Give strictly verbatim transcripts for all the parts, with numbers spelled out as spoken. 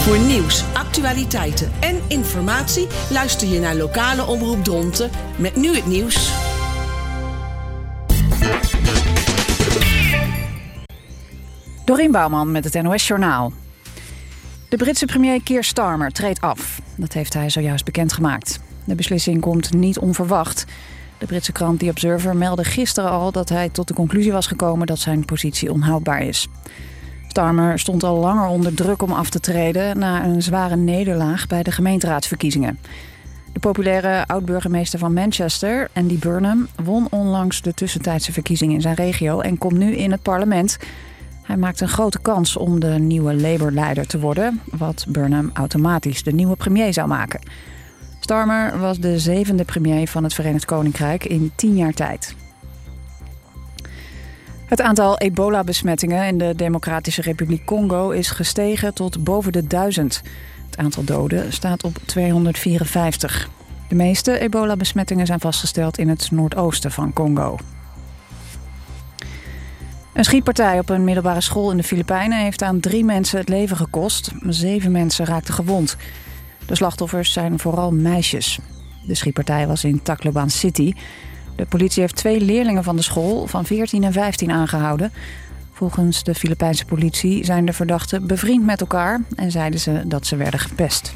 Voor nieuws, actualiteiten en informatie luister je naar lokale omroep Dronten met nu het nieuws. Dorien Bouwman met het N O S-journaal. De Britse premier Keir Starmer treedt af. Dat heeft hij zojuist bekendgemaakt. De beslissing komt niet onverwacht. De Britse krant The Observer meldde gisteren al dat hij tot de conclusie was gekomen dat zijn positie onhoudbaar is. Starmer stond al langer onder druk om af te treden na een zware nederlaag bij de gemeenteraadsverkiezingen. De populaire oud-burgemeester van Manchester, Andy Burnham, won onlangs de tussentijdse verkiezingen in zijn regio en komt nu in het parlement. Hij maakt een grote kans om de nieuwe Labour-leider te worden, wat Burnham automatisch de nieuwe premier zou maken. Starmer was de zevende premier van het Verenigd Koninkrijk in tien jaar tijd. Het aantal ebola-besmettingen in de Democratische Republiek Congo is gestegen tot boven de duizend. Het aantal doden staat op tweehonderdvierenvijftig. De meeste ebola-besmettingen zijn vastgesteld in het noordoosten van Congo. Een schietpartij op een middelbare school in de Filipijnen heeft aan drie mensen het leven gekost. Zeven mensen raakten gewond. De slachtoffers zijn vooral meisjes. De schietpartij was in Tacloban City. De politie heeft twee leerlingen van de school van veertien en vijftien aangehouden. Volgens de Filipijnse politie zijn de verdachten bevriend met elkaar en zeiden ze dat ze werden gepest.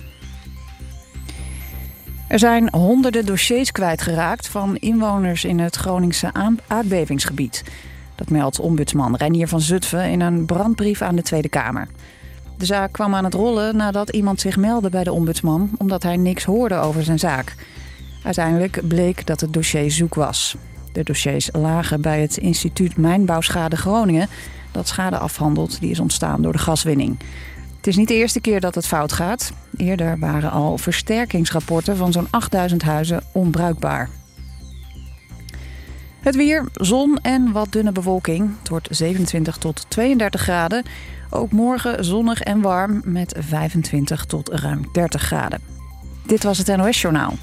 Er zijn honderden dossiers kwijtgeraakt van inwoners in het Groningse aardbevingsgebied. Dat meldt ombudsman Reinier van Zutphen in een brandbrief aan de Tweede Kamer. De zaak kwam aan het rollen nadat iemand zich meldde bij de ombudsman omdat hij niks hoorde over zijn zaak. Uiteindelijk bleek dat het dossier zoek was. De dossiers lagen bij het instituut Mijnbouwschade Groningen dat schade afhandelt die is ontstaan door de gaswinning. Het is niet de eerste keer dat het fout gaat. Eerder waren al versterkingsrapporten van zo'n achtduizend huizen onbruikbaar. Het weer, zon en wat dunne bewolking. Het wordt zevenentwintig tot tweeëndertig graden. Ook morgen zonnig en warm met vijfentwintig tot ruim dertig graden. Dit was het N O S-journaal.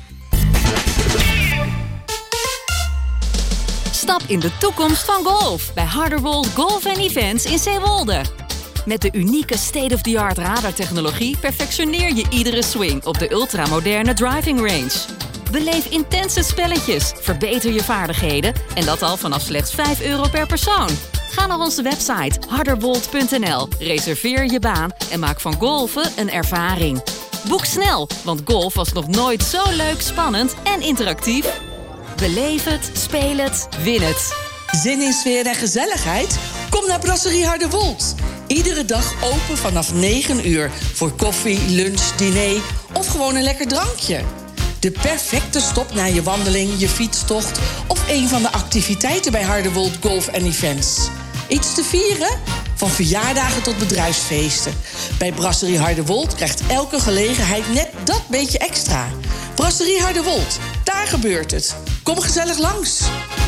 Stap in de toekomst van golf bij Harderwold Golf en Events in Zeewolde. Met de unieke state-of-the-art radartechnologie perfectioneer je iedere swing op de ultramoderne driving range. Beleef intense spelletjes, verbeter je vaardigheden en dat al vanaf slechts vijf euro per persoon. Ga naar onze website harderwold punt n l, reserveer je baan en maak van golfen een ervaring. Boek snel, want golf was nog nooit zo leuk, spannend en interactief. Beleef het, speel het, win het. Zin in sfeer en gezelligheid? Kom naar Brasserie Harderwold. Iedere dag open vanaf negen uur voor koffie, lunch, diner of gewoon een lekker drankje. De perfecte stop na je wandeling, je fietstocht of een van de activiteiten bij Harderwold Golf en Events. Iets te vieren? Van verjaardagen tot bedrijfsfeesten. Bij Brasserie Harderwold krijgt elke gelegenheid net dat beetje extra. Brasserie Harderwold, daar gebeurt het. Kom gezellig langs.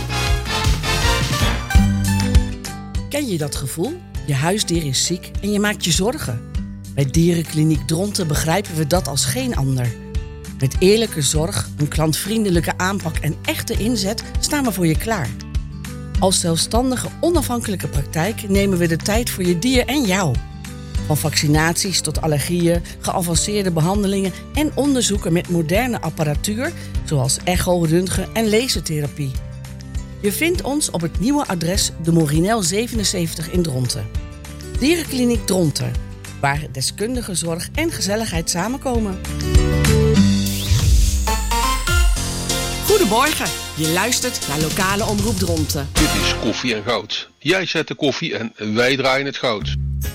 Ken je dat gevoel? Je huisdier is ziek en je maakt je zorgen. Bij Dierenkliniek Dronten begrijpen we dat als geen ander. Met eerlijke zorg, een klantvriendelijke aanpak en echte inzet staan we voor je klaar. Als zelfstandige, onafhankelijke praktijk nemen we de tijd voor je dier en jou. Van vaccinaties tot allergieën, geavanceerde behandelingen en onderzoeken met moderne apparatuur, zoals echo, röntgen en lasertherapie. Je vindt ons op het nieuwe adres de Morinel zevenenzeventig in Dronten. Dierenkliniek Dronten, waar deskundige zorg en gezelligheid samenkomen. Goedemorgen, je luistert naar lokale omroep Dronten. Dit is Koffie en Goud. Jij zet de koffie en wij draaien het goud.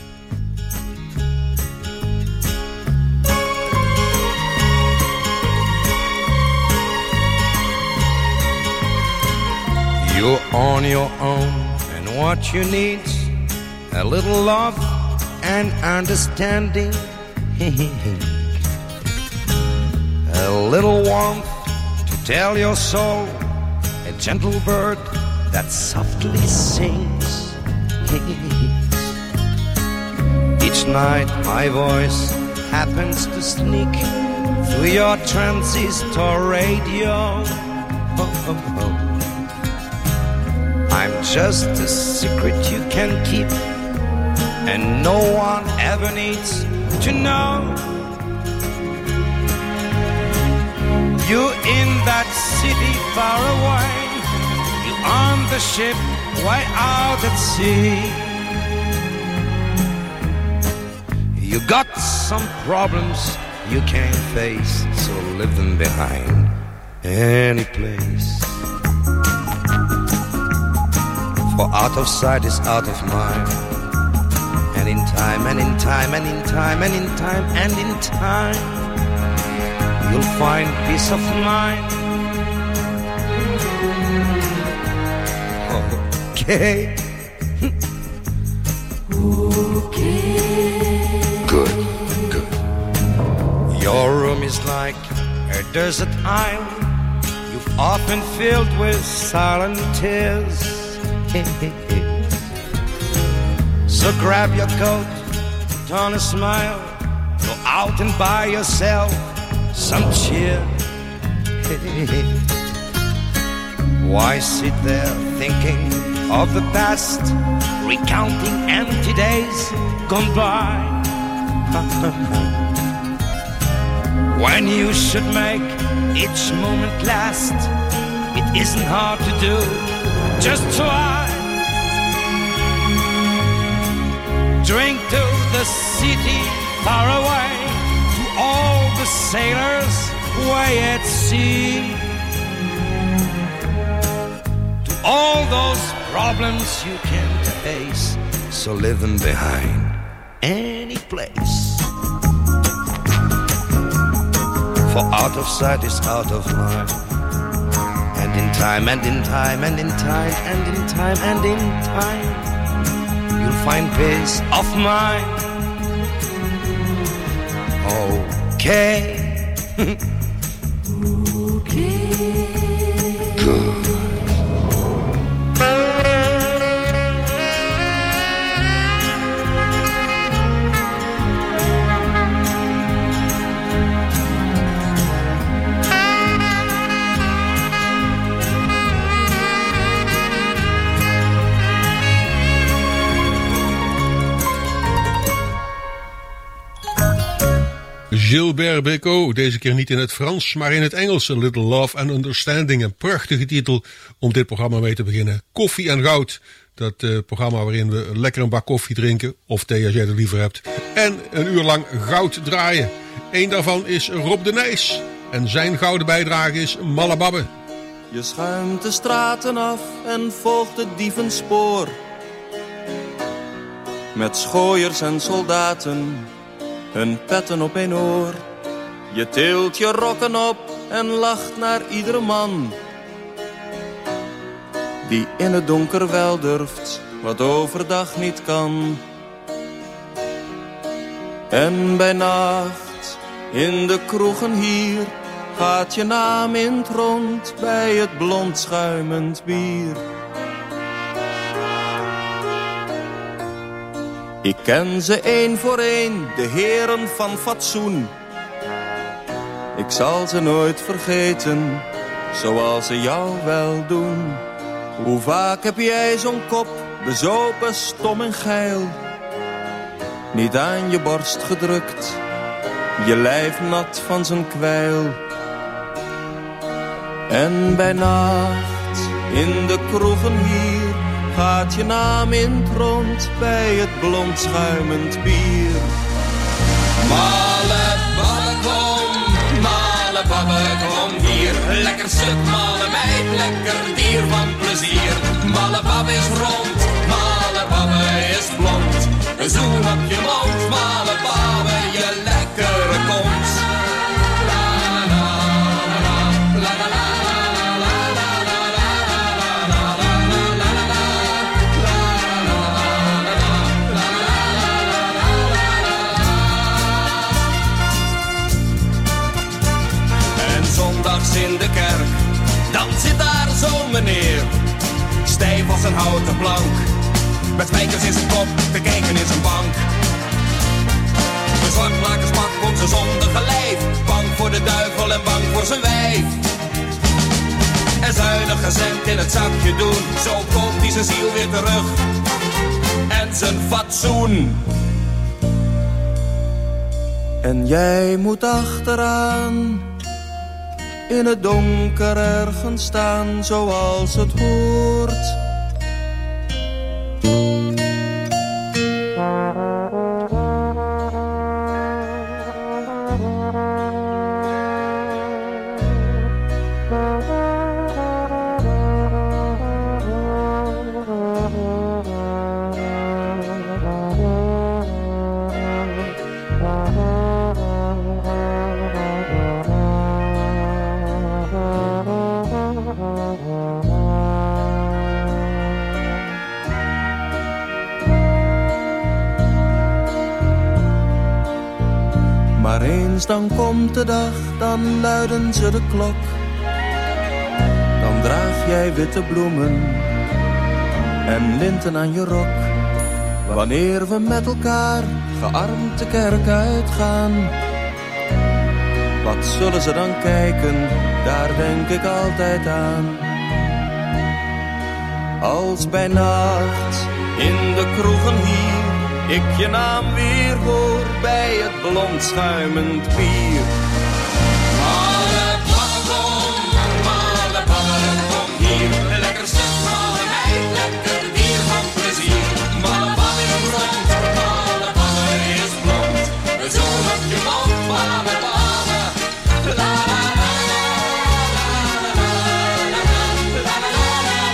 You're on your own and what you need's a little love and understanding. A little warmth to tell your soul, a gentle bird that softly sings. Each night my voice happens to sneak through your transistor radio. Oh, oh, oh. I'm just a secret you can keep, and no one ever needs to know you in that city far away, you on the ship way out at sea. You got some problems you can't face, so leave them behind any place. For out of sight is out of mind. And in time, and in time, and in time, and in time, and in time, you'll find peace of mind. Okay. Okay. Good, good. Your room is like a desert island you've often filled with silent tears. So grab your coat, put on a smile, go out and buy yourself some cheer. Why sit there thinking of the past, recounting empty days gone by? When you should make each moment last, it isn't hard to do, just try. Drink to the city far away, to all the sailors way at sea, to all those problems you can't face, so leave them behind any place. For out of sight is out of mind. And in time, and in time, and in time, and in time, and in time, you'll find peace of mind. Okay. Okay. Good. Gilbert Bécaud, deze keer niet in het Frans, maar in het Engels. A Little Love and Understanding, een prachtige titel om dit programma mee te beginnen. Koffie en Goud, dat uh, programma waarin we lekker een bak koffie drinken, of thee als jij dat liever hebt. En een uur lang goud draaien. Eén daarvan is Rob de Nijs en zijn gouden bijdrage is Malababbe. Je schuimt de straten af en volgt het dievenspoor. Met schooiers en soldaten, hun petten op één oor. Je tilt je rokken op en lacht naar iedere man die in het donker wel durft, wat overdag niet kan. En bij nacht, in de kroegen hier, gaat je naam in het rond bij het blond schuimend bier. Ik ken ze één voor één, de heren van fatsoen. Ik zal ze nooit vergeten, zoals ze jou wel doen. Hoe vaak heb jij zo'n kop, bezopen, stom en geil, niet aan je borst gedrukt, je lijf nat van zijn kwijl. En bij nacht, in de kroegen hier, gaat je naam in het rond bij het blond schuimend bier. Malababbe, kom, Malababbe, kom hier. Lekker stuk, malle meid, lekker dier van plezier. Malababbe is rond, Malababbe is blond. Een zoen op je mond, Malababbe, je lekkere kont. La la la la la la. In de kerk, dan zit daar zo'n meneer, stijf als een houten plank, met spijkers in zijn kop, te kijken in zijn bank. De zwartmakerspak komt zijn zondige lijf, bang voor de duivel en bang voor zijn wijf. En zuinig cent in het zakje doen, zo komt hij zijn ziel weer terug en zijn fatsoen. En jij moet achteraan, in het donker ergens staan, zoals het hoort. Maar eens dan komt de dag, dan luiden ze de klok. Dan draag jij witte bloemen en linten aan je rok. Wanneer we met elkaar gearmd de kerk uitgaan, wat zullen ze dan kijken, daar denk ik altijd aan. Als bij nacht in de kroegen hier ik je naam weer hoor bij het blond schuimend bier. Malle papa, kom, malle papa, kom hier. Lekker stuk, malle meid, lekker dier van plezier. Malle papa is blond, malle papa is blond. We zoeken op je mond, malle papa. La la la la la la la la la.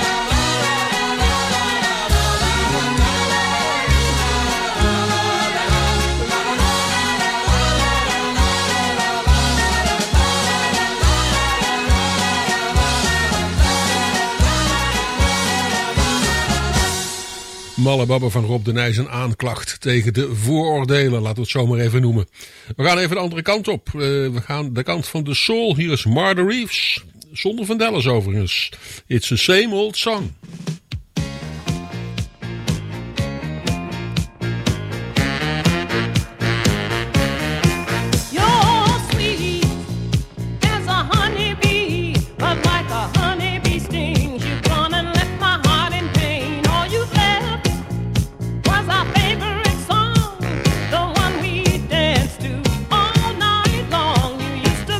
Malle Babbe van Rob de Nijs, een aanklacht tegen de vooroordelen, laten we het zo maar even noemen. We gaan even de andere kant op. Uh, we gaan de kant van de soul. Hier is Martha Reeves, zonder Vandellas overigens. It's the same old song.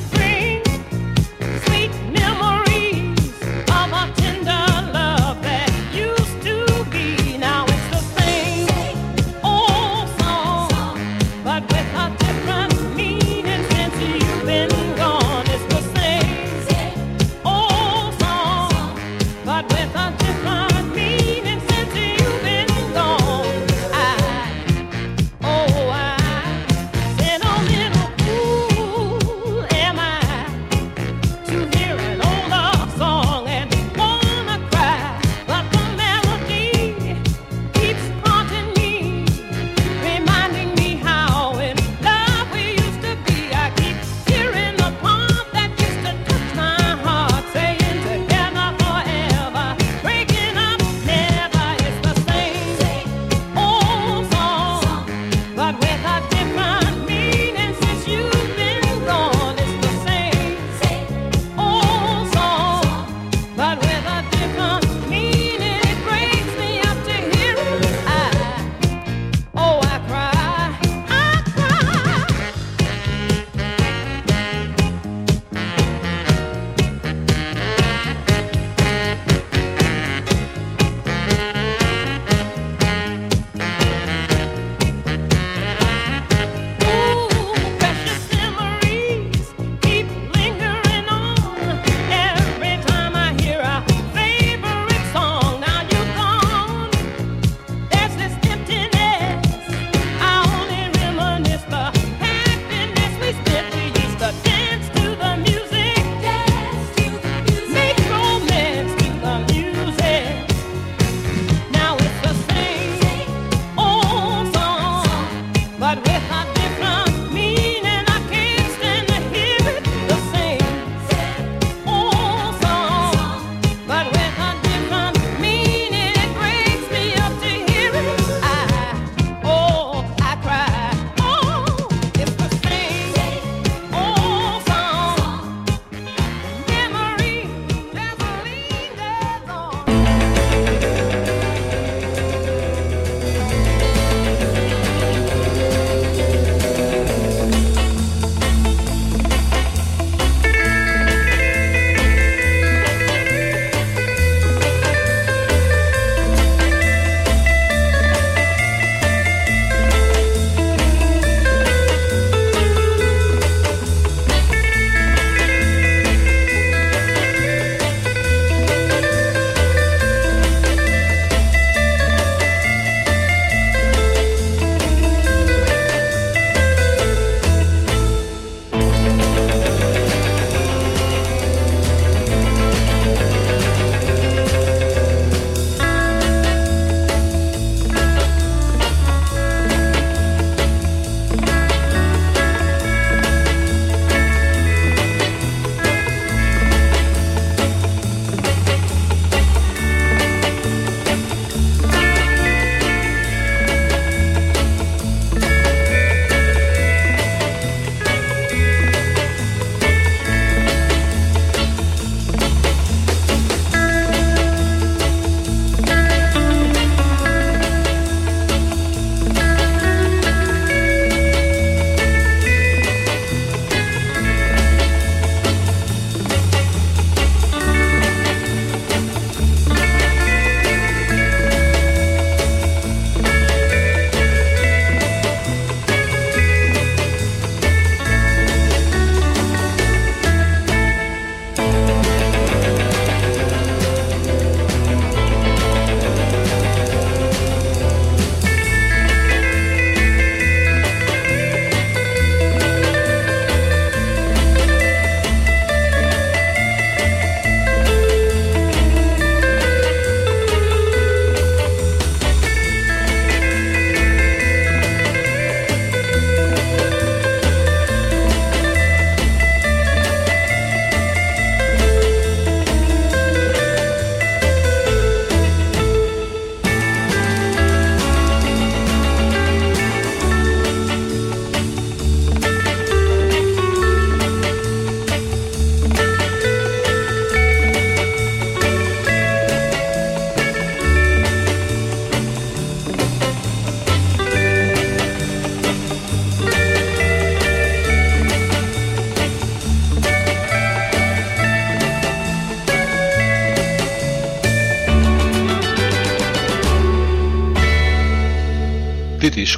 Memories of a tender love that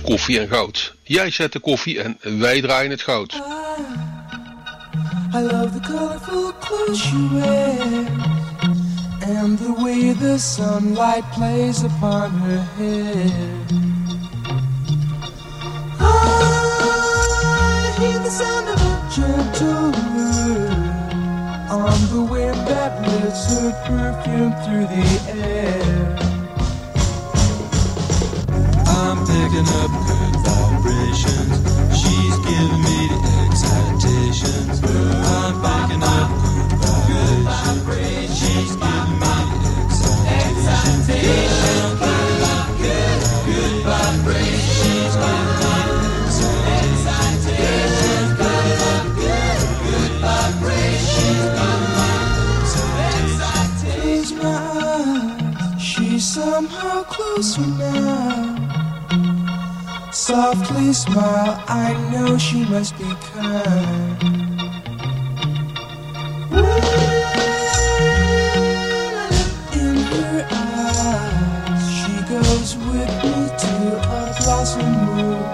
Koffie en Goud. Jij zet de koffie en wij draaien het goud. I love the colorful clothes you wear and the way the sunlight plays upon her hair. I hear the sound of a gentle word on the wind that lifts her perfume through the air. I'm picking up good vibrations. She's giving me the excitations. I'm picking up good vibrations. She's giving me the excitations. I'm picking up good, good vibrations. She's giving me the excitations. Picking up good, good vibrations. Close my eyes. She's somehow closer now. Softly smile, I know she must be kind. In her eyes, she goes with me to a blossom room.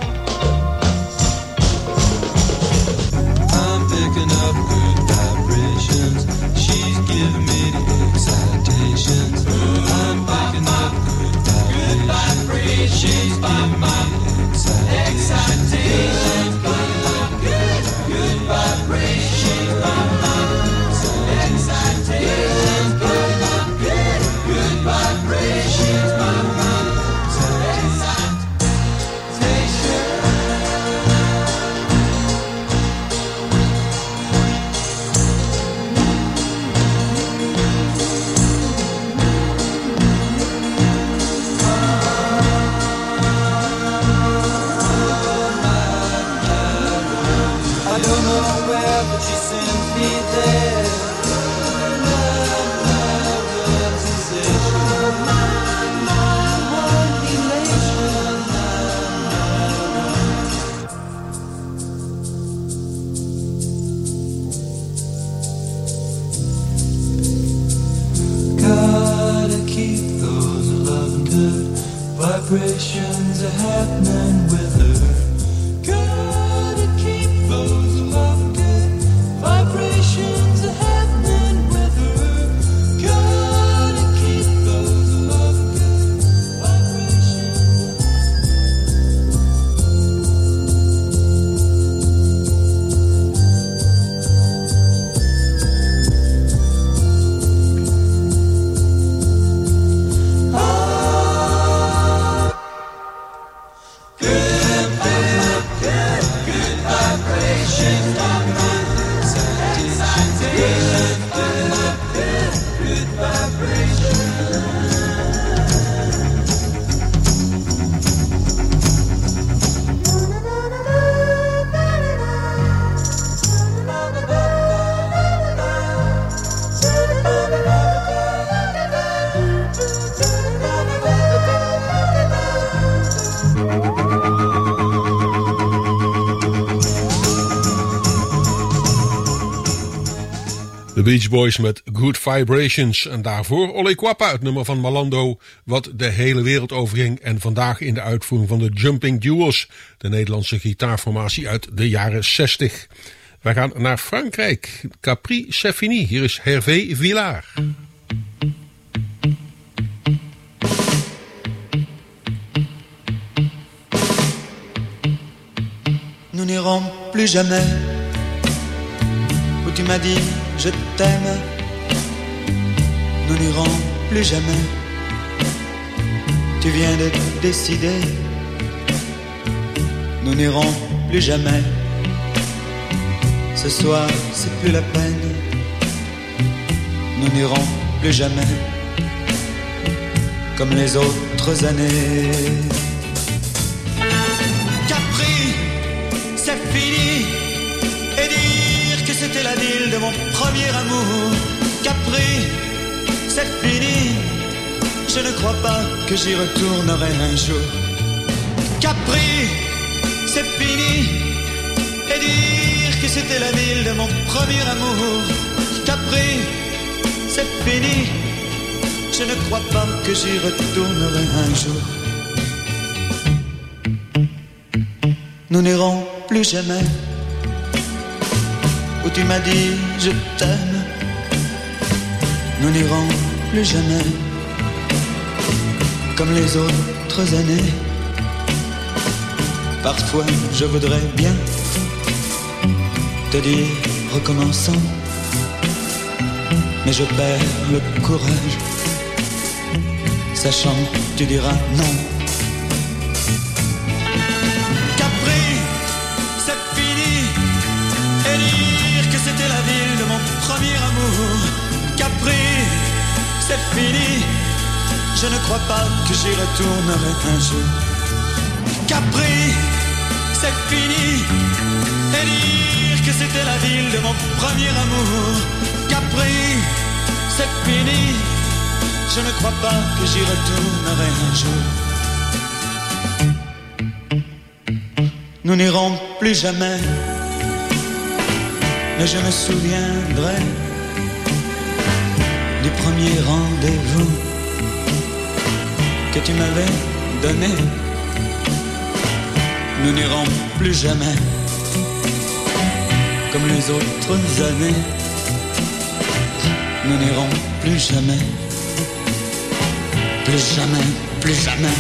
I'm picking up good vibrations. She's giving me the excitations. I'm picking up good vibrations. She's giving me excitations, picking up good, good vibrations. Excitations, picking up good, good vibrations. Vibrations are happening with her. Gotta keep those love good. Vibrations are happening with her. Gotta keep those love good. De Beach Boys met Good Vibrations. En daarvoor Ole Quappa, het nummer van Malando, wat de hele wereld overging. En vandaag in de uitvoering van de Jumping Duos, de Nederlandse gitaarformatie uit de jaren zestig. Wij gaan naar Frankrijk. Capri, c'est fini. Hier is Hervé Villard. Nous n'irons plus jamais où tu m'as dit je t'aime. Nous n'irons plus jamais. Tu viens de décider. Nous n'irons plus jamais. Ce soir c'est plus la peine. Nous n'irons plus jamais comme les autres années. Capri, c'est fini. Et dire que c'était la ville de mon premier amour. Capri, c'est fini. Je ne crois pas que j'y retournerai un jour. Capri, c'est fini. Et dire que c'était la ville de mon premier amour. Capri, c'est fini. Je ne crois pas que j'y retournerai un jour. nous n'irons plus jamais où tu m'as dit je t'aime. Nous n'irons plus jamais comme les autres années. Parfois je voudrais bien te dire recommençons, mais je perds le courage, sachant que tu diras non. Capri, c'est fini, et dire que c'était la ville de mon premier amour. Capri, c'est fini, je ne crois pas que j'y retournerai un jour. Capri, c'est fini, et dire que c'était la ville de mon premier amour. Capri, c'est fini, je ne crois pas que j'y retournerai un jour. Nous n'irons plus jamais, mais je me souviendrai du premier rendez-vous que tu m'avais donné. Nous n'irons plus jamais comme les autres années. Nous n'irons plus jamais, plus jamais, plus jamais.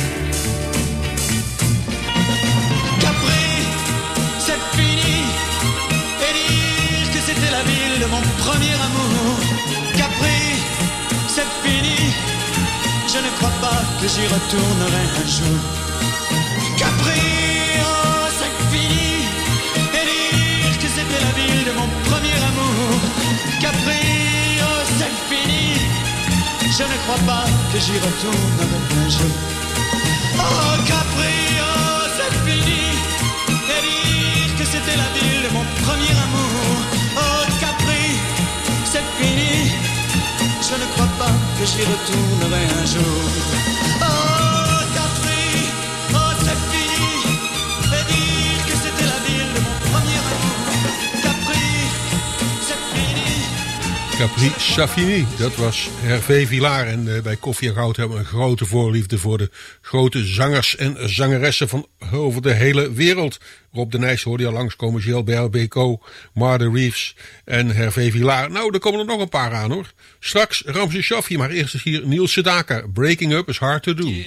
Capri, c'est fini, et dire que c'était la ville de mon premier amour. Capri, c'est fini, je ne crois pas que j'y retournerai un jour. Capri, oh c'est fini, et dire que c'était la ville de mon premier amour. Capri, oh c'est fini, je ne crois pas que j'y retournerai un jour. Oh Capri, oh c'est fini, et dire que c'était la ville de mon premier amour. Oh Capri, c'est fini, je ne crois pas que j'y retournerai un jour. Oh Capri, oh c'est fini, et dire que c'était la ville de mon premier amour. Capri, c'est fini. Capri Safini, dat was Hervé Villard. En uh, bij Koffie en Goud hebben we een grote voorliefde voor de grote zangers en zangeressen van over de hele wereld. Rob de Nijs hoorde je al langskomen, Gilbert Bécaud, Martha Reeves en Hervé Villard. Nou, er komen er nog een paar aan hoor. Straks Ramses Shaffi, maar eerst is hier Niels Sedaka. Breaking Up is Hard to Do.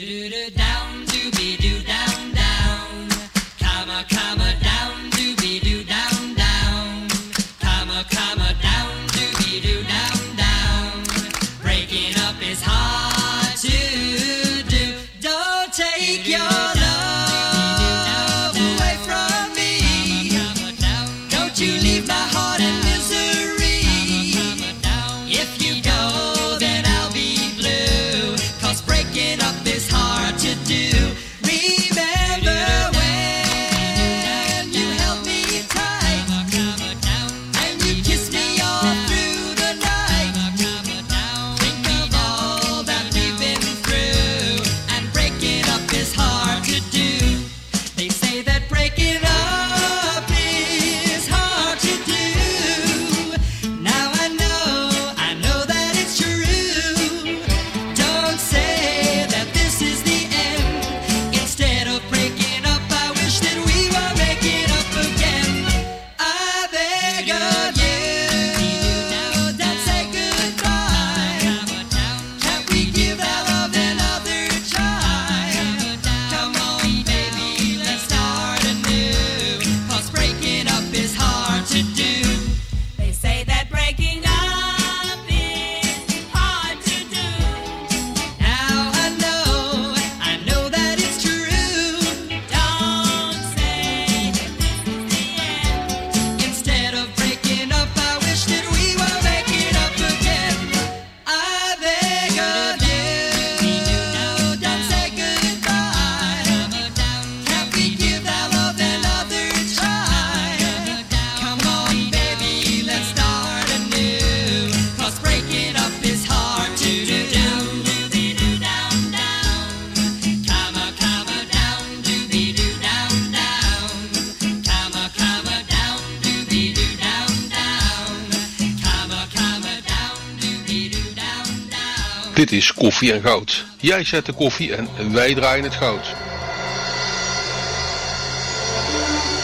Dit is Koffie en Goud. Jij zet de koffie en wij draaien het goud.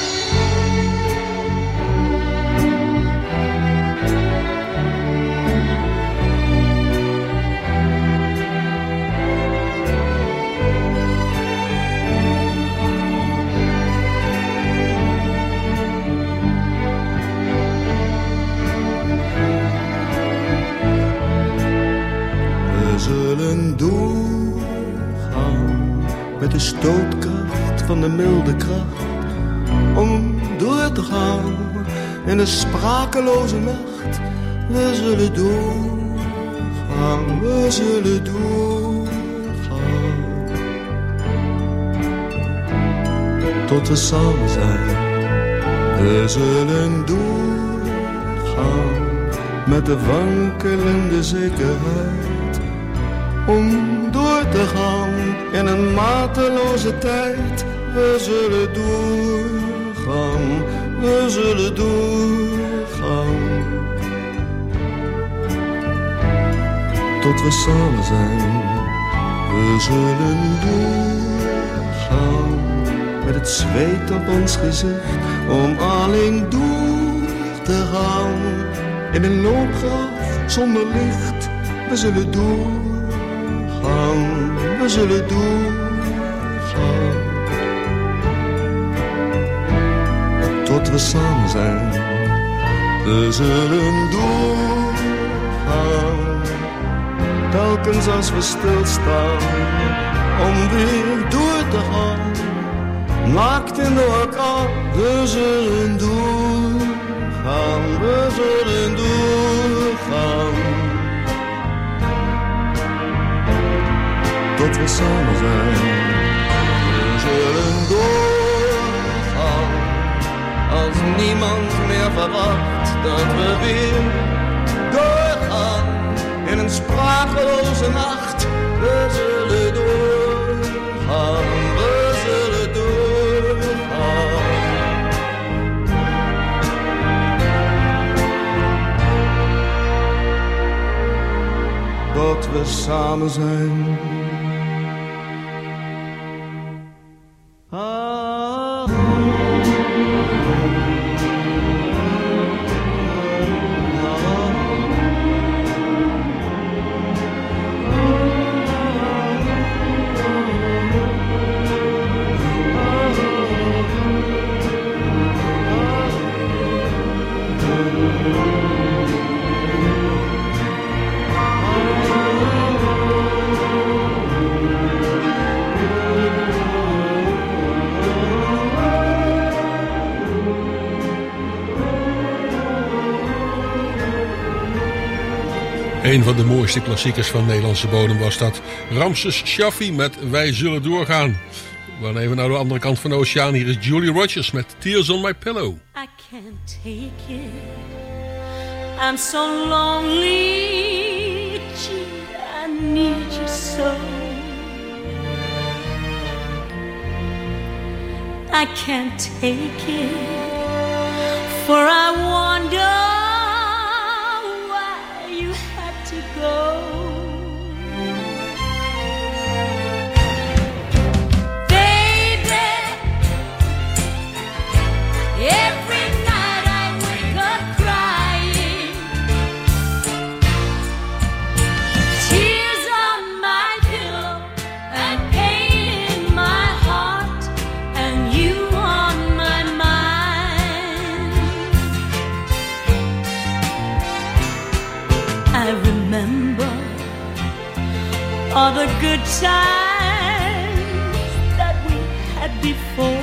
de stootkracht van de milde kracht om door te gaan in de sprakeloze nacht. We zullen doorgaan, we zullen doorgaan, tot we samen zijn. We zullen doorgaan met de wankelende zekerheid om door te gaan in een mateloze tijd. We zullen doorgaan, we zullen doorgaan, tot we samen zijn. We zullen doorgaan met het zweet op ons gezicht om alleen door te gaan in een loopgraaf zonder licht. We zullen doorgaan, we zullen doorgaan, tot we samen zijn. We zullen doorgaan, telkens als we stilstaan, om weer door te gaan, naakt in de orkaan. We zullen doorgaan, we zullen doorgaan, tot we samen zijn. We zullen doorgaan, als niemand meer verwacht dat we weer doorgaan in een sprakeloze nacht. We zullen doorgaan, we zullen doorgaan, tot we samen zijn. Een van de mooiste klassiekers van Nederlandse bodem was dat. Ramses Shaffi met Wij zullen doorgaan. Dan even naar de andere kant van de oceaan. Hier is Julie Rogers met Tears on My Pillow. I can't take it, I'm so lonely, gee, I need you so. I can't take it, for I wonder why you had to go. Every night I wake up crying, tears on my pillow and pain in my heart, and you on my mind. I remember all the good times that we had before.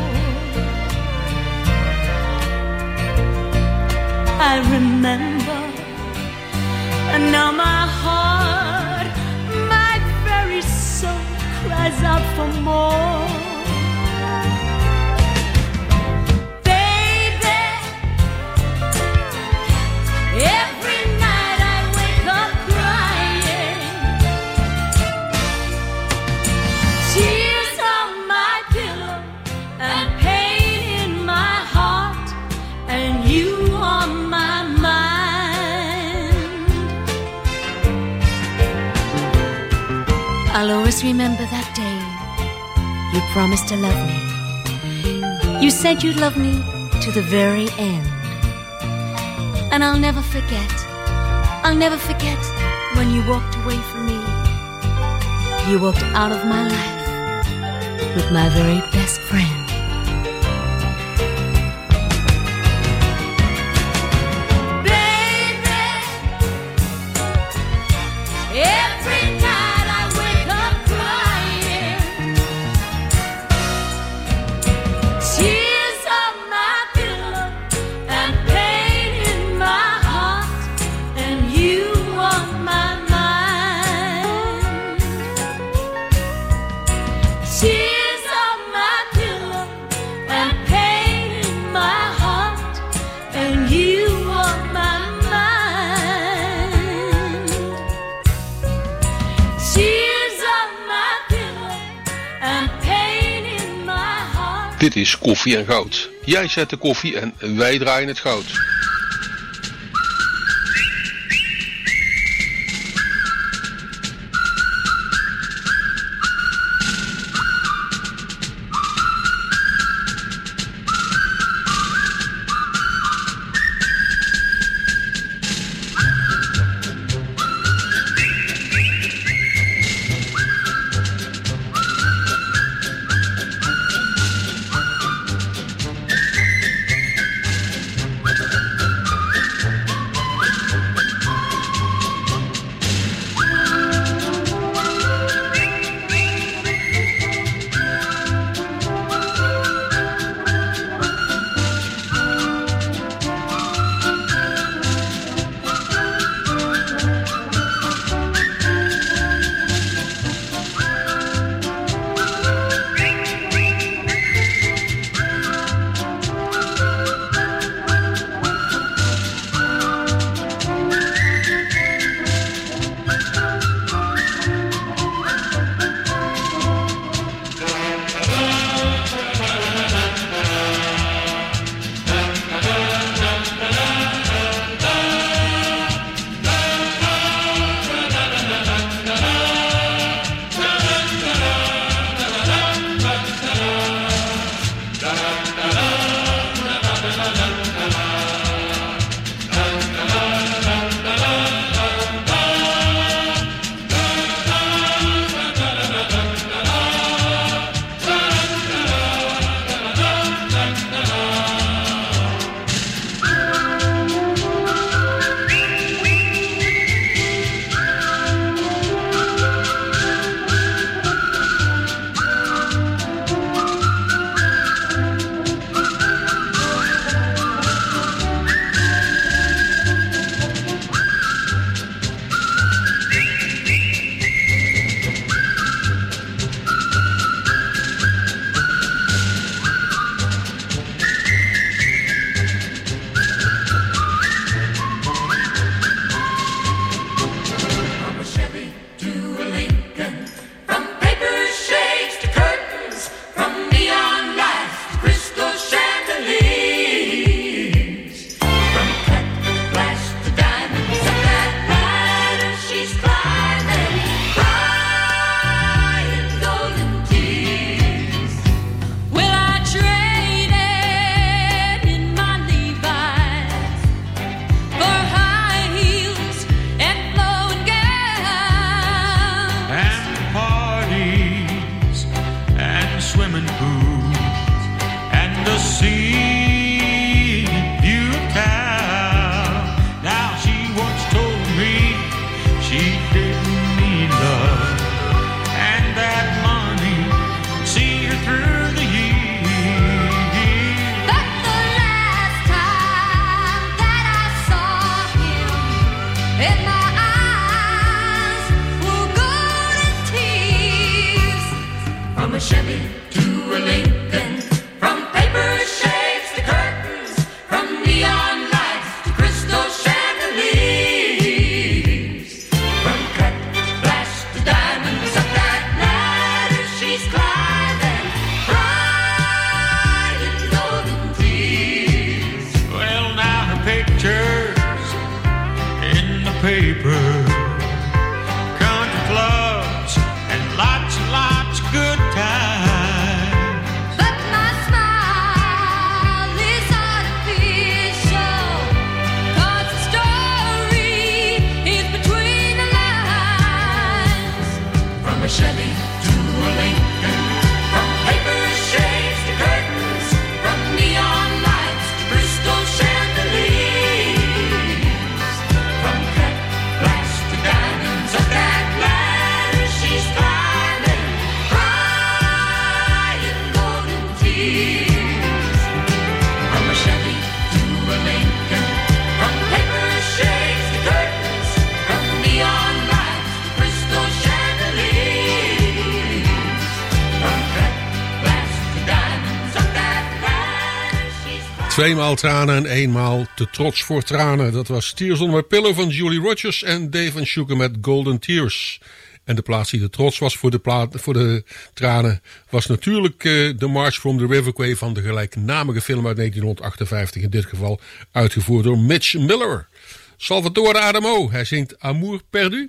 I remember, and now my heart, my very soul cries out for more. Baby, every night I wake up crying, tears on my pillow and pain in my heart, and you on my mind. I'll always remember that day you promised to love me. You said you'd love me to the very end. And I'll never forget, I'll never forget when you walked away from me. You walked out of my life with my very best friend. Every night I wake up crying, Dit is Koffie en Goud. Jij zet de koffie en wij draaien het goud. Tweemaal tranen en eenmaal te trots voor tranen. Dat was Tears on My Pillow van Julie Rogers en Dave and Sugar met Golden Tears. En de plaats die de trots was voor de, plaat, voor de tranen was natuurlijk uh, The March from the River Kwai van de gelijknamige film uit negentien achtenvijftig. In dit geval uitgevoerd door Mitch Miller. Salvatore Adamo, hij zingt Amour perdu.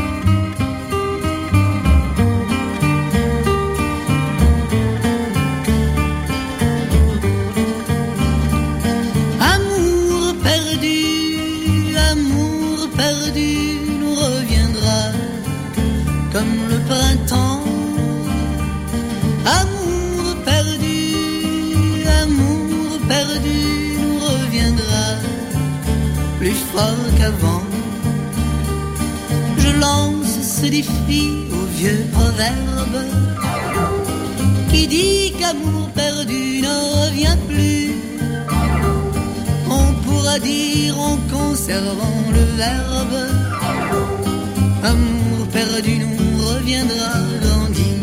Amour perdu, amour perdu nous reviendra comme le printemps. Amour perdu, amour perdu nous reviendra plus fort qu'avant. Je lance ce défi au vieux proverbe qui dit qu'amour perdu ne revient plus. On pourra dire en conservant le verbe, amour perdu nous reviendra grandi.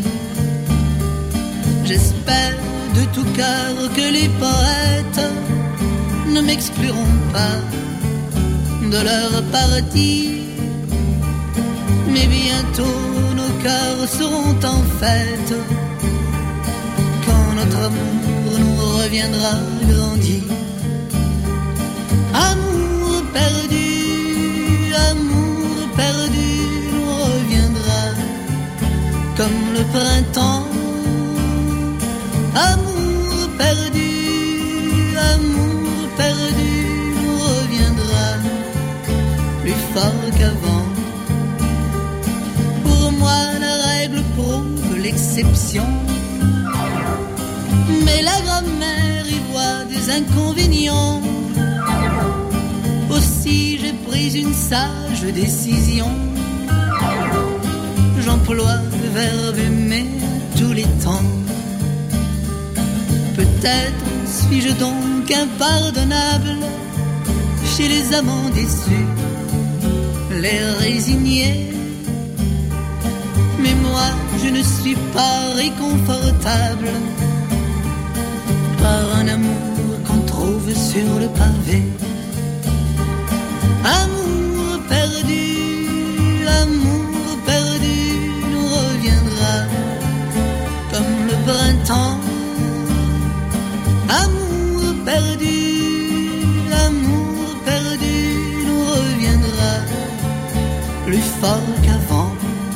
J'espère de tout cœur que les poètes ne m'excluront pas de leur partie, mais bientôt nos cœurs seront en fête quand notre amour nous reviendra grandi. Amour perdu, amour perdu nous reviendra comme le printemps. Amour perdu, amour perdu nous reviendra plus fort qu'avant. Pour moi la règle prouve l'exception, mais la grammaire y voit des inconvénients. Aussi j'ai pris une sage décision, j'emploie le verbe aimer tous les temps. Peut-être suis-je donc impardonnable chez les amants déçus, les résignés. Mais moi je ne suis pas réconfortable par un amour qu'on trouve sur le pavé. Amour perdu, amour perdu nous reviendra comme le printemps. Amour perdu, amour perdu nous reviendra plus fort qu'avant.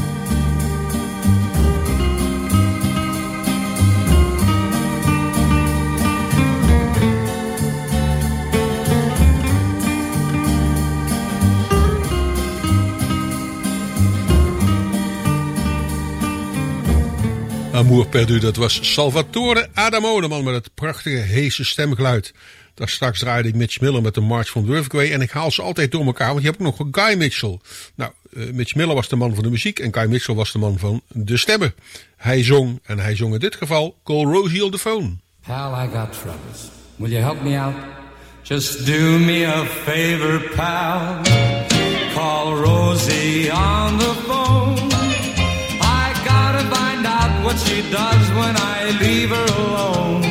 Amour perdu, dat was Salvatore Adamo, de man met het prachtige heese stemgeluid. Daar straks draaide ik Mitch Miller met de March from the River Kwai. En ik haal ze altijd door elkaar, want je hebt ook nog Guy Mitchell. Nou, uh, Mitch Miller was de man van de muziek en Guy Mitchell was de man van de stemmen. Hij zong, en hij zong in dit geval, Call Rosie on the Phone. Pal, I got troubles. Will you help me out? Just do me a favor, pal. Call Rosie on the phone. I gotta find out what she does when I leave her alone.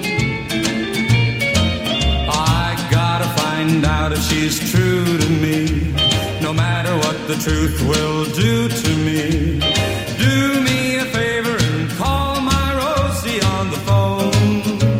I gotta find out if she's true to me, no matter what the truth will do to me. Do me a favor and call my Rosie on the phone.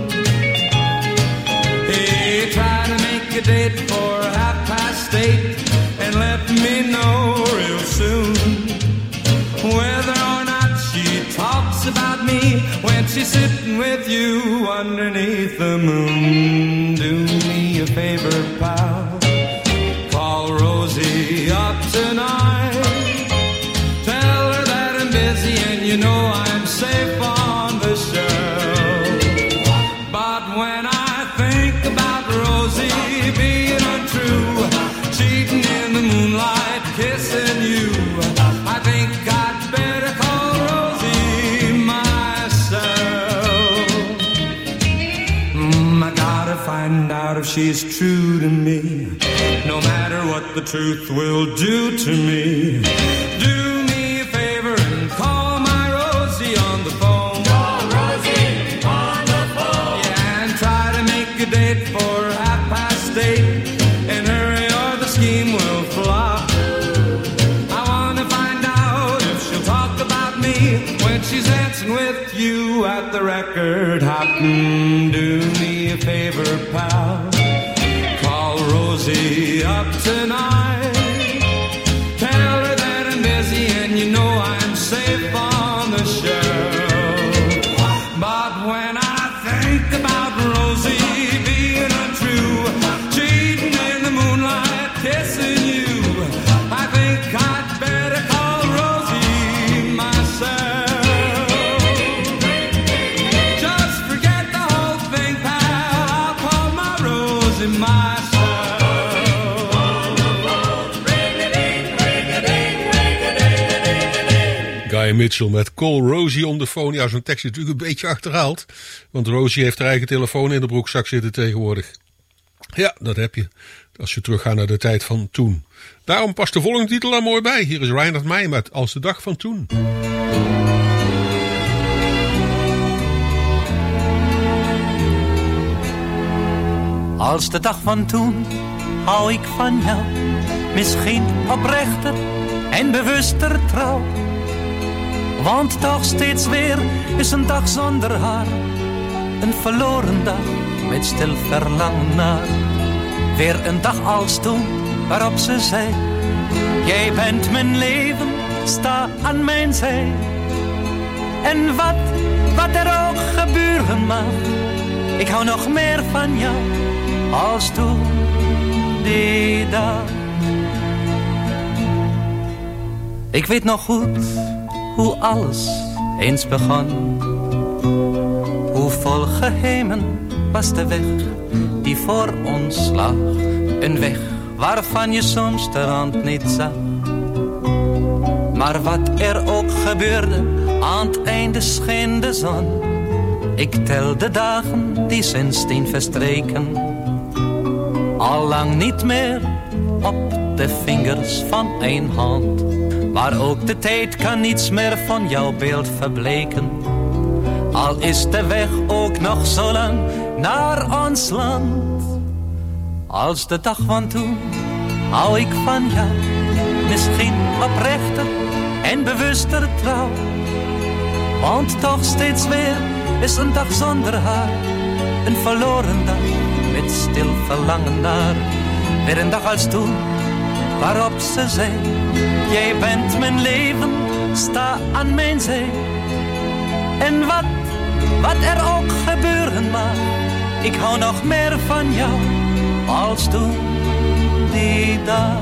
Hey, try to make a date for half past eight and let me know real soon whether or not she talks about me when she's sitting with you underneath the moon. Do me a favor, pal. Call Rosie up tonight. Tell her that I'm busy and you know I'm safe on the shelf. But when I think about Rosie being untrue, cheating in the moonlight, kissing you, I think I'd better call Rosie myself. Mm, I gotta find out if she's true to me, no matter what the truth will do to me. Do me a favor and call my Rosie on the phone. Call Rosie on the phone. Yeah, and try to make a date for half past eight, and hurry or the scheme will flop. I wanna find out if she'll word happened, do me a favor, pal. Call Rosie up tonight. Tell her that I'm busy and you know I'm safe on the shelf. But when I think about Rosie being untrue, cheating in the moonlight, kissing you, I think I'd better call Rosie myself. Just forget the whole thing, pal, I'll call my Rosie myself. Guy Mitchell met Call Rosie on the phone. Ja, zo'n tekst is natuurlijk een beetje achterhaald. Want Rosie heeft haar eigen telefoon in de broekzak zitten tegenwoordig. Ja, dat heb je. Als je teruggaat naar de tijd van toen. Daarom past de volgende titel er mooi bij. Hier is Reinhard Meij met Als de dag van toen. Als de dag van toen hou ik van jou. Misschien oprechter en bewuster trouw. Want toch steeds weer is een dag zonder haar. Een verloren dag met stil verlangen naar. Weer een dag als toen waarop ze zei: jij bent mijn leven, sta aan mijn zij. En wat, wat er ook gebeuren mag, ik hou nog meer van jou als toen die dag. Ik weet nog goed hoe alles eens begon. Hoe vol geheimen was de weg die voor ons lag. Een weg waarvan je soms de rand niet zag. Maar wat er ook gebeurde, aan het einde scheen de zon. Ik tel de dagen die sindsdien verstreken. Allang niet meer op de vingers van één hand. Maar ook de tijd kan niets meer van jouw beeld verbleken. Al is de weg ook nog zo lang naar ons land. Als de dag van toen hou ik van jou. Misschien oprechter en bewuster trouw. Want toch steeds weer is een dag zonder haar. Een verloren dag met stil verlangen naar. Weer een dag als toen waarop ze zei: jij bent mijn leven, sta aan mijn zij. En wat, wat er ook gebeuren mag, ik hou nog meer van jou als toen die dag.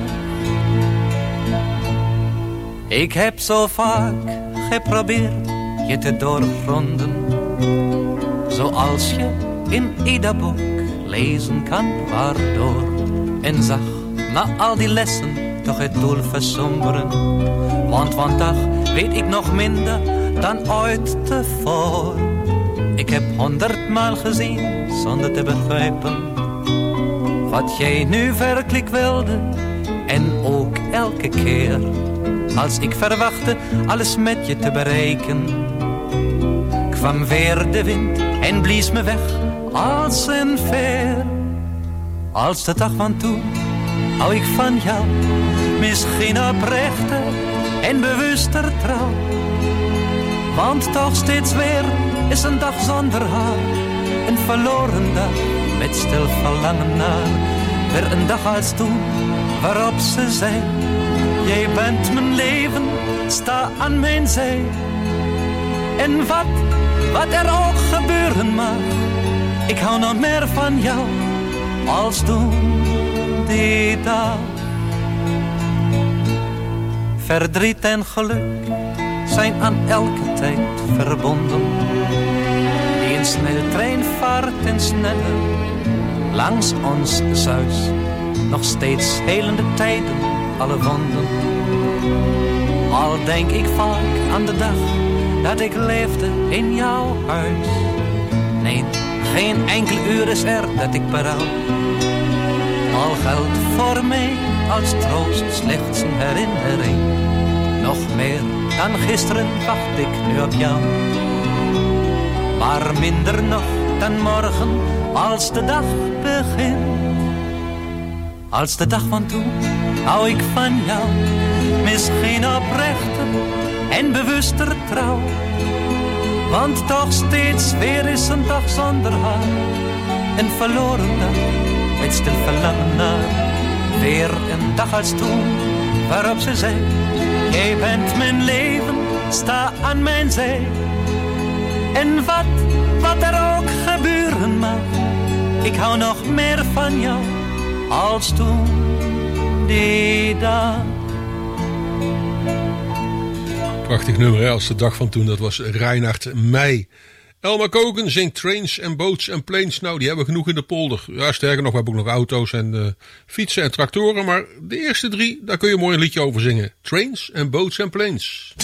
Ik heb zo vaak geprobeerd je te doorgronden, zoals je in ieder boek lezen kan, waardoor. En zag na al die lessen toch het doel versomberen. Want vandaag weet ik nog minder dan ooit tevoren. Ik heb honderdmaal gezien zonder te begrijpen wat jij nu werkelijk wilde. En ook elke keer als ik verwachtte alles met je te bereiken, kwam weer de wind en blies me weg als een veer. Als de dag van toen hou ik van jou, misschien oprechter en bewuster trouw. Want toch steeds weer is een dag zonder haar. Een verloren dag met stil verlangen naar. Weer een dag als toen waarop ze zei: jij bent mijn leven, sta aan mijn zij. En wat, wat er ook gebeuren mag, ik hou nog meer van jou als toen die dag. Verdriet en geluk zijn aan elke tijd verbonden. Die een snelle trein vaart en sneller langs ons zuis. Nog steeds helende tijden, alle wonden. Al denk ik vaak aan de dag dat ik leefde in jouw huis. Nee, geen enkel uur is er dat ik berouw. Al geldt voor mij als troost slechts een herinnering. Nog meer dan gisteren wacht ik nu op jou. Maar minder nog dan morgen als de dag begint. Als de dag van toen hou ik van jou. Misschien oprechter en bewuster trouw. Want toch steeds weer is een dag zonder haar. Een verloren dag, met stil verlangen naar. Weer een dag als toen, waarop ze zei: jij bent mijn leven, sta aan mijn zij. En wat, wat er ook gebeuren mag, ik hou nog meer van jou als toen die dag. Prachtig nummer, hè? Als de dag van toen, dat was Reinhard Meij. Elma Koken zingt Trains and Boats and Planes. Nou, die hebben we genoeg in de polder. Ja, sterker nog, we hebben ook nog auto's en uh, fietsen en tractoren. Maar de eerste drie, daar kun je mooi een liedje over zingen. Trains and Boats and Planes.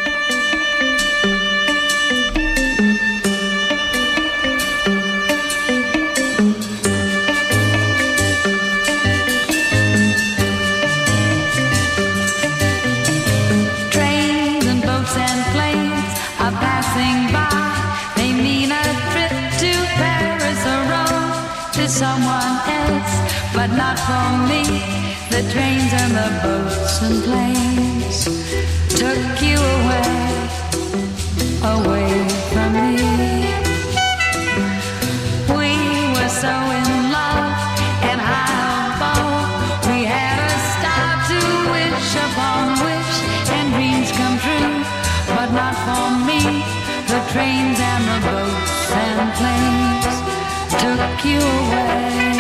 Someone else, but not for me. The trains and the boats and planes took you away, away from me. We were so in love and high above. We had a star to wish upon wish and dreams come true, but not for me. The trains and the boats and planes took you away.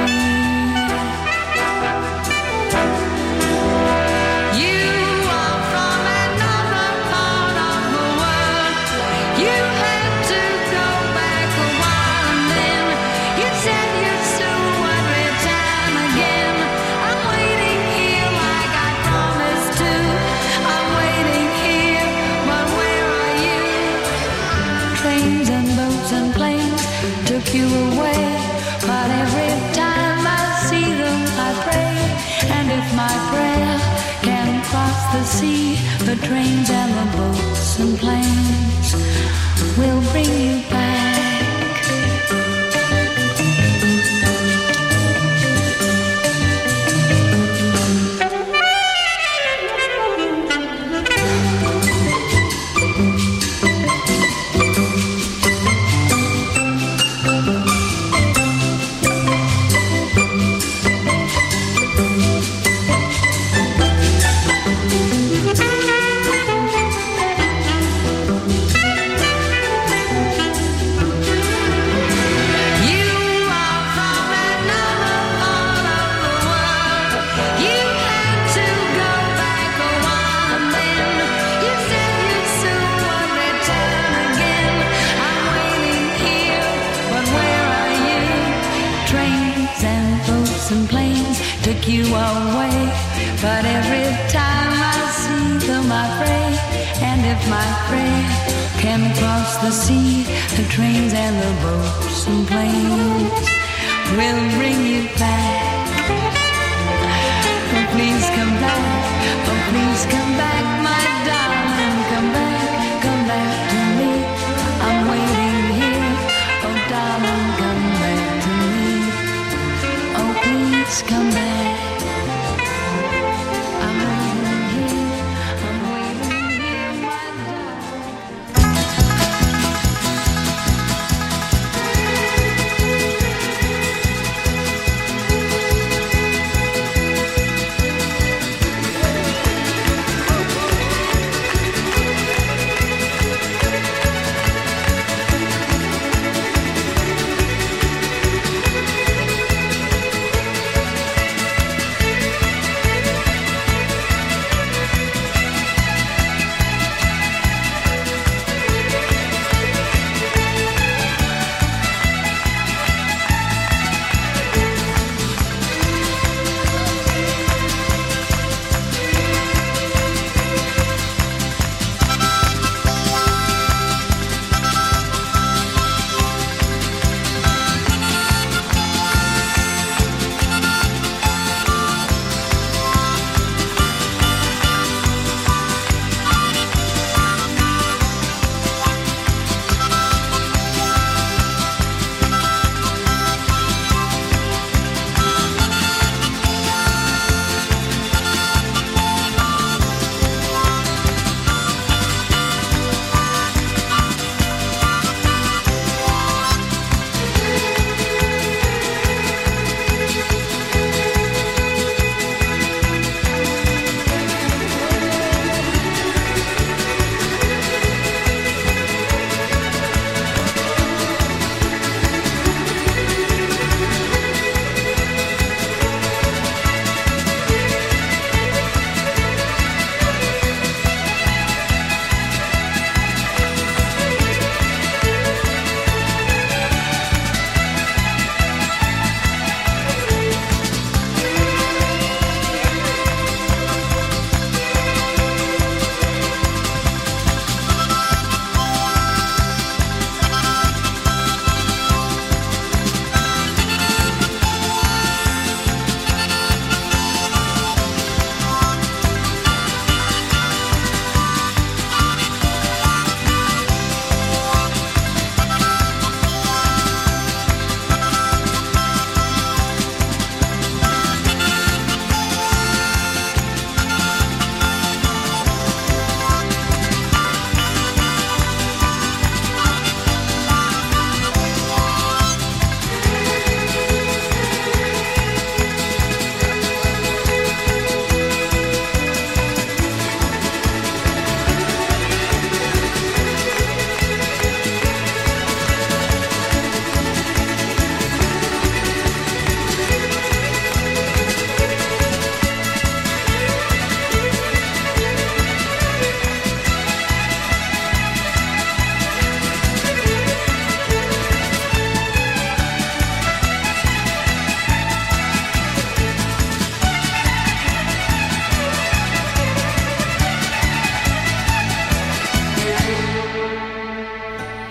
You are from another part of the world. You had to go back a while and then you said you'd soon return again. I'm waiting here like I promised to. I'm waiting here, but where are you? Trains and boats and planes took you away, but every time I see them I pray, and if my prayer can cross the sea, the trains and the boats and planes will bring you back. You away, but every time I see them I pray, and if my prayer can cross the sea, the trains and the boats and planes will bring you back. Oh, please come back, oh, please come back, my darling, come back, come back to me. I'm waiting here, oh darling, come back to me. Oh, please come back.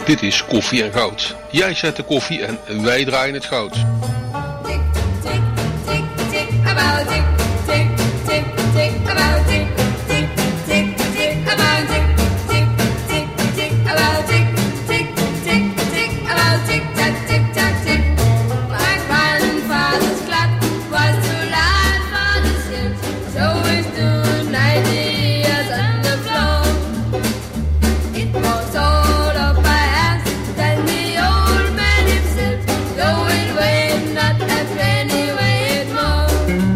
Dit is Koffie en Goud. Jij zet de koffie en wij draaien het goud. Tick, tick, tick, tick, about tick, tick, tick, tick, about tick, tick, tick, tick, about tick, tick, tick, tick, about tick, tick, tick, tick, about tick, tack, tick, tack, tick. My grandfather's clock was too loud for the ships, so we stood ninety years on the floor. It was all up by us, then the old man himself, going way not a penny weighed more.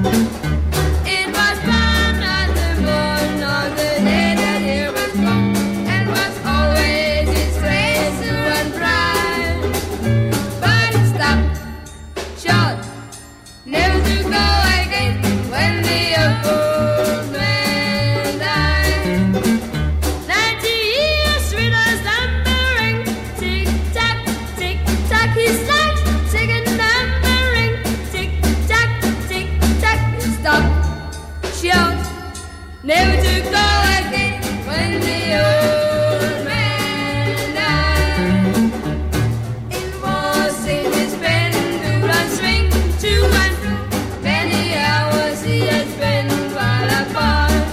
It was fun at the moon on the day that he was born, and was always his face and bright. But it stopped short, never to go again when the old man died. Ninety years with us numbering, tick tock, tick tock, he starts singing numbering, tick tock, tick tock, he stopped short, never to go again when the old man died. It was in his pendulum swing to and fro, many hours he had spent while apart.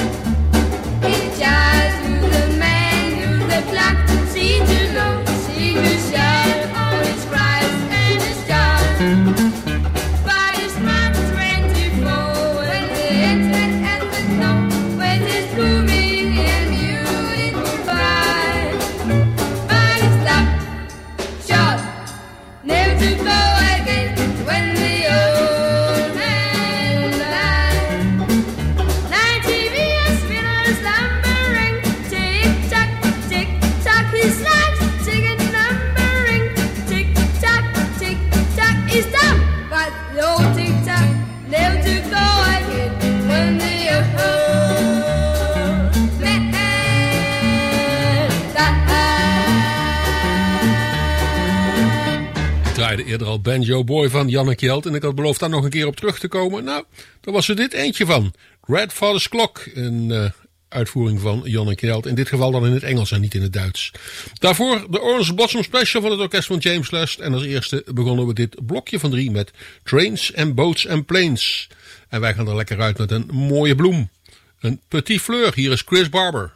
He just knew the man, knew the clock, see to know, see to shout all his cries and his scars. But his man twenty-four when the internet and the snow, when his booming and knew it would by. But he stopped short, never to go again when the old man died. Ninety years spinners lumbering, tick tock, tick tock, he snaps, singing numbering, tick tock, tick tock, he stopped. But the old tick tock, never to go again when the old man died. Ik draaide eerder al Banjo Boy van Janneke Hjelt en ik had beloofd daar nog een keer op terug te komen. Nou, daar was er dit eentje van. Grandfather's Clock, een uh, uitvoering van Janneke Hjelt. In dit geval dan in het Engels en niet in het Duits. Daarvoor de Orange Blossom Special van het orkest van James Last. En als eerste begonnen we dit blokje van drie met Trains and Boats and Planes. En wij gaan er lekker uit met een mooie bloem. Een petit fleur. Hier is Chris Barber.